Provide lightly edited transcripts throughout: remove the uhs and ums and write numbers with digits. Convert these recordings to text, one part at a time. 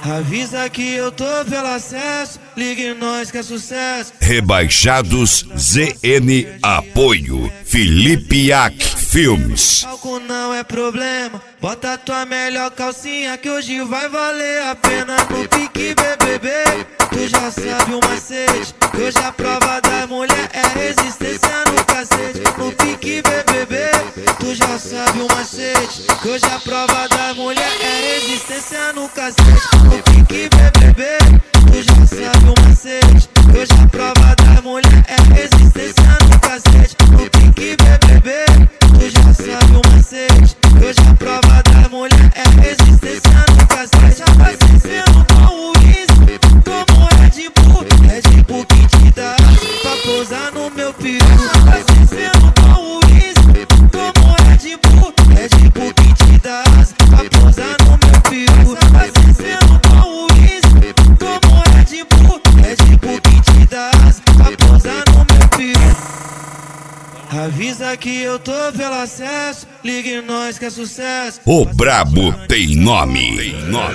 Avisa que eu tô pelo acesso, ligue nós que é sucesso. Rebaixados ZN Apoio Felipe Yack Filmes. Álcool não é problema, bota tua melhor calcinha que hoje vai valer a pena. No pique BBB, tu já sabe o macete, que hoje a prova da mulher é resistência no cacete. No pique BBB, tu já sabe o macete, que hoje a prova da mulher é resistência no cacete. No pique BBB, tu já sabe o macete, que hoje a prova da mulher é resistência no cacete. No pique BBB, tu já sabe o macete, que hoje a prova da mulher é resistência no cacete. Abastecendo com o uísque, tomo Red Bull que te dá pra pousar no meu peru. Abastecendo com o uísque, tomo Red Bull que te dá pra pousar no meu peru. Abastecendo com o uísque, tomo Red Bull que te dá pra pousar no meu peru. Avisa que eu tô pelo acesso, ligue nós que é sucesso. O brabo tem nome.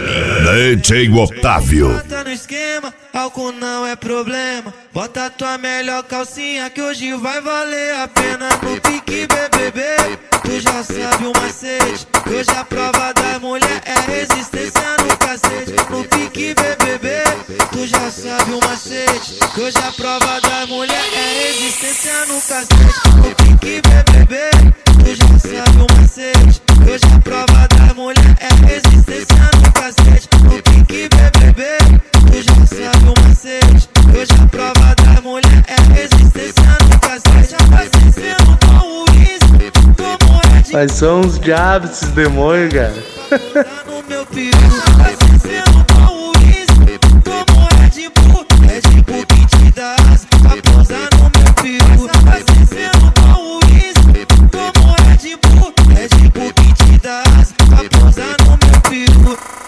DJ Otávio. Bota no esquema, álcool não é problema, bota tua melhor calcinha que hoje vai valer a pena. No pique BBB, tu já sabe o macete, que hoje a prova da mulher é resistência no cacete. No pique BBB, tu já sabe o macete, que hoje a prova da mulher é resistência no cacete. No pique BBB, tu já sabe o macete, que hoje a prova da mulher é resistência no cacete. No pique BBB, tu já sabe o macete, que hoje a prova da mulher é resistência no cacete. Abastecendo com o uísque, tomo Red Bull. Mas são uns diabos esses demônios, cara. No meu peru, abastecendo com o uísque, tomo Red Bull que te dá pra pousar no meu peru. Abastecendo com o uísque, tomo Red Bull que te dá pra pousar no meu peru.